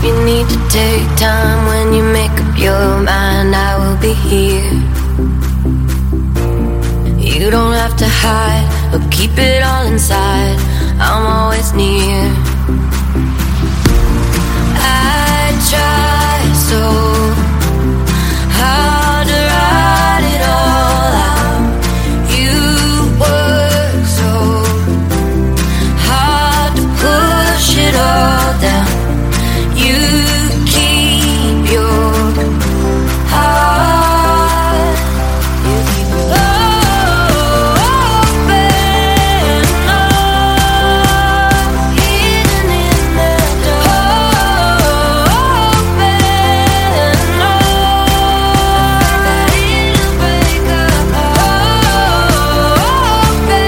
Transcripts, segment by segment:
you need to take time when you make up your mind, I will be here. You don't have to hide or keep it all inside, I'm always near. I try so hard to write it all out. You work so hard to push it all down. You keep your heart, you keep it open up, hidden in the dark. Open up, it'll break up. Open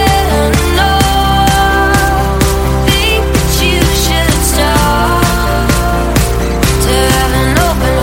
up, think that you should start to have an open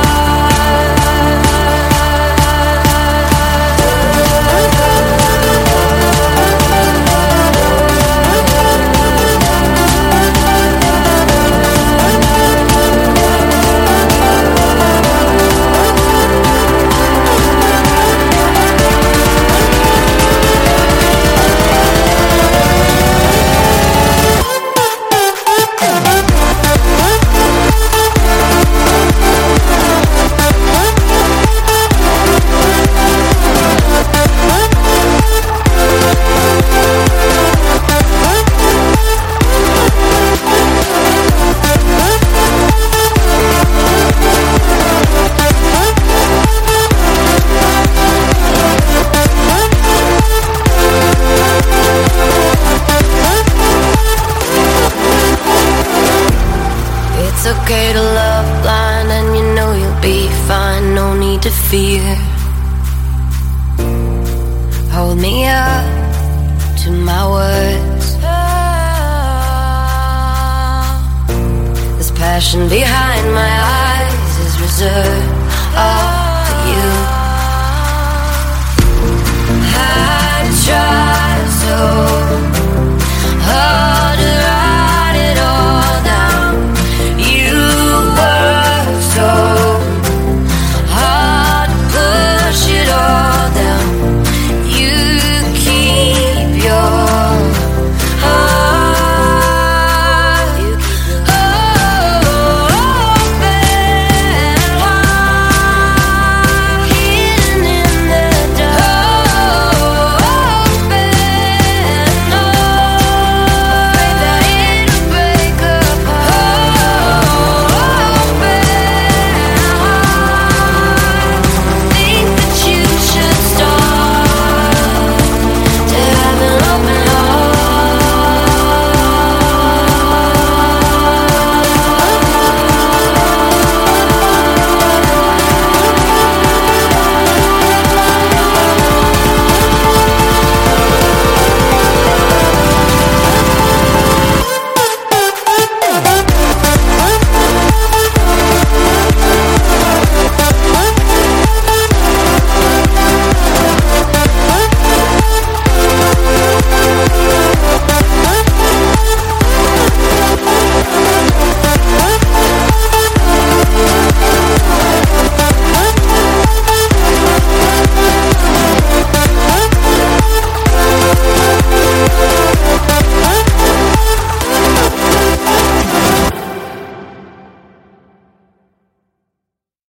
It's okay to love blind, and you know you'll be fine, no need to fear. Hold me up to my words. This passion behind my eyes is reserved all for you. I try so